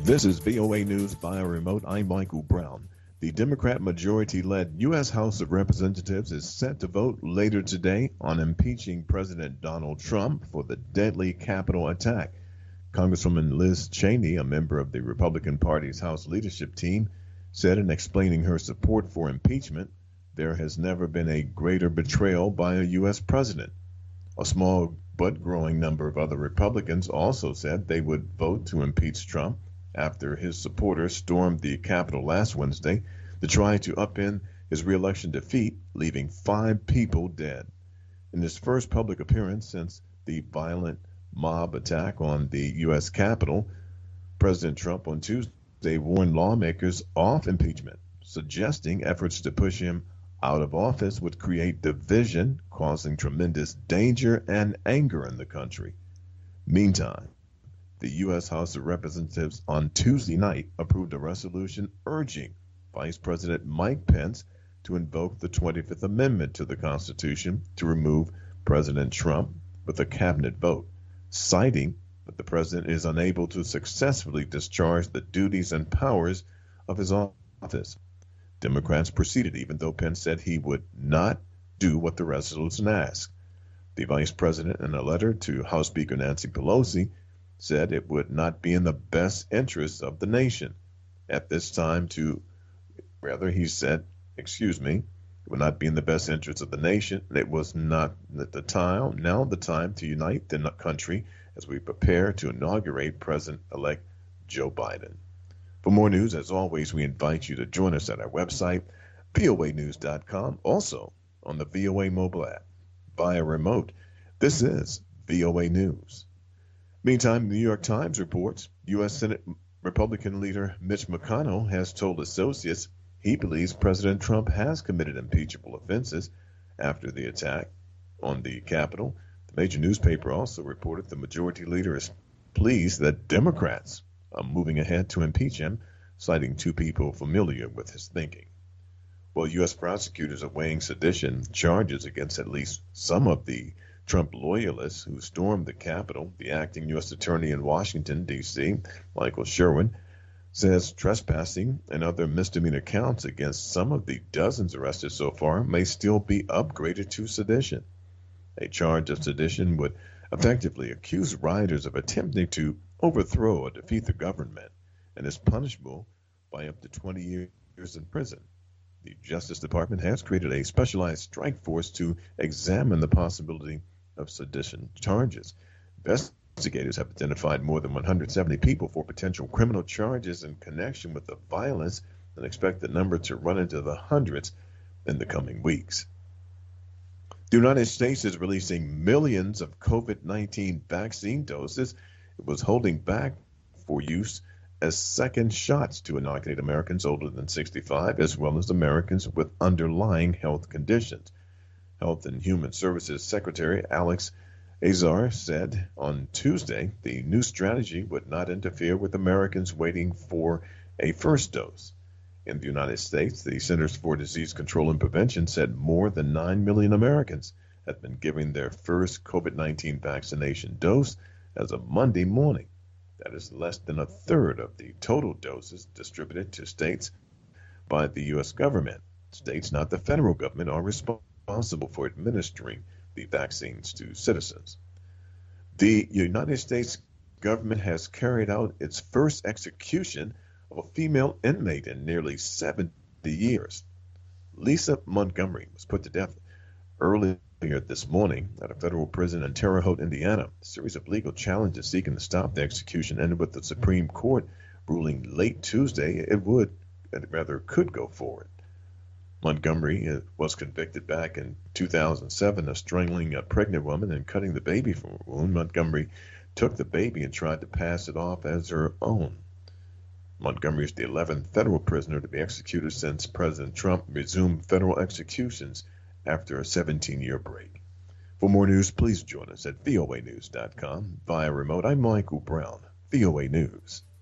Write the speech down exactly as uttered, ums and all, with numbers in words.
This is V O A News via remote. I'm Michael Brown. The Democrat majority-led U S House of Representatives is set to vote later today on impeaching President Donald Trump for the deadly Capitol attack. Congresswoman Liz Cheney, a member of the Republican Party's House leadership team, said in explaining her support for impeachment, there has never been a greater betrayal by a U S president. A small but growing number of other Republicans also said they would vote to impeach Trump after his supporters stormed the Capitol last Wednesday to try to upend his reelection defeat, leaving five people dead. In his first public appearance since the violent mob attack on the U S Capitol, President Trump on Tuesday warned lawmakers off impeachment, suggesting efforts to push him out of office would create division, causing tremendous danger and anger in the country. Meantime, the U S House of Representatives on Tuesday night approved a resolution urging Vice President Mike Pence to invoke the twenty-fifth Amendment to the Constitution to remove President Trump with a cabinet vote, citing that the president is unable to successfully discharge the duties and powers of his office. Democrats proceeded even though Pence said he would not do what the resolution asked. The vice president, in a letter to House Speaker Nancy Pelosi, said it would not be in the best interest of the nation at this time to, rather he said, excuse me, it would not be in the best interest of the nation. It was not at the time, now the time to unite the country as we prepare to inaugurate President-elect Joe Biden. For more news, as always, we invite you to join us at our website, V O A news dot com, also on the V O A mobile app, via remote. This is V O A News. Meantime, the New York Times reports U S Senate Republican leader Mitch McConnell has told associates he believes President Trump has committed impeachable offenses after the attack on the Capitol. The major newspaper also reported the majority leader is pleased that Democrats are moving ahead to impeach him, citing two people familiar with his thinking. Well, U S prosecutors are weighing sedition charges against at least some of the Trump loyalists who stormed the Capitol. The acting U S attorney in Washington, D C, Michael Sherwin, says trespassing and other misdemeanor counts against some of the dozens arrested so far may still be upgraded to sedition. A charge of sedition would effectively accuse rioters of attempting to overthrow or defeat the government and is punishable by up to twenty years in prison. The Justice Department has created a specialized strike force to examine the possibility of sedition charges. Investigators have identified more than one hundred seventy people for potential criminal charges in connection with the violence and expect the number to run into the hundreds in the coming weeks. The United States is releasing millions of COVID nineteen vaccine doses it was holding back for use as second shots to inoculate Americans older than sixty-five, as well as Americans with underlying health conditions. Health and Human Services Secretary Alex Azar said on Tuesday the new strategy would not interfere with Americans waiting for a first dose. In the United States, the Centers for Disease Control and Prevention said more than nine million Americans have been given their first COVID nineteen vaccination dose as of Monday morning. That is less than a third of the total doses distributed to states by the U S government. States, not the federal government, are responsible for administering the vaccines to citizens. The United States government has carried out its first execution of a female inmate in nearly seventy years. Lisa Montgomery was put to death earlier this morning at a federal prison in Terre Haute, Indiana. A series of legal challenges seeking to stop the execution ended with the Supreme Court ruling late Tuesday it would, and rather could go forward. Montgomery was convicted back in two thousand seven of strangling a pregnant woman and cutting the baby from her womb. Montgomery took the baby and tried to pass it off as her own. Montgomery is the eleventh federal prisoner to be executed since President Trump resumed federal executions after a seventeen-year break. For more news, please join us at V O A news dot com via remote. I'm Michael Brown, V O A News.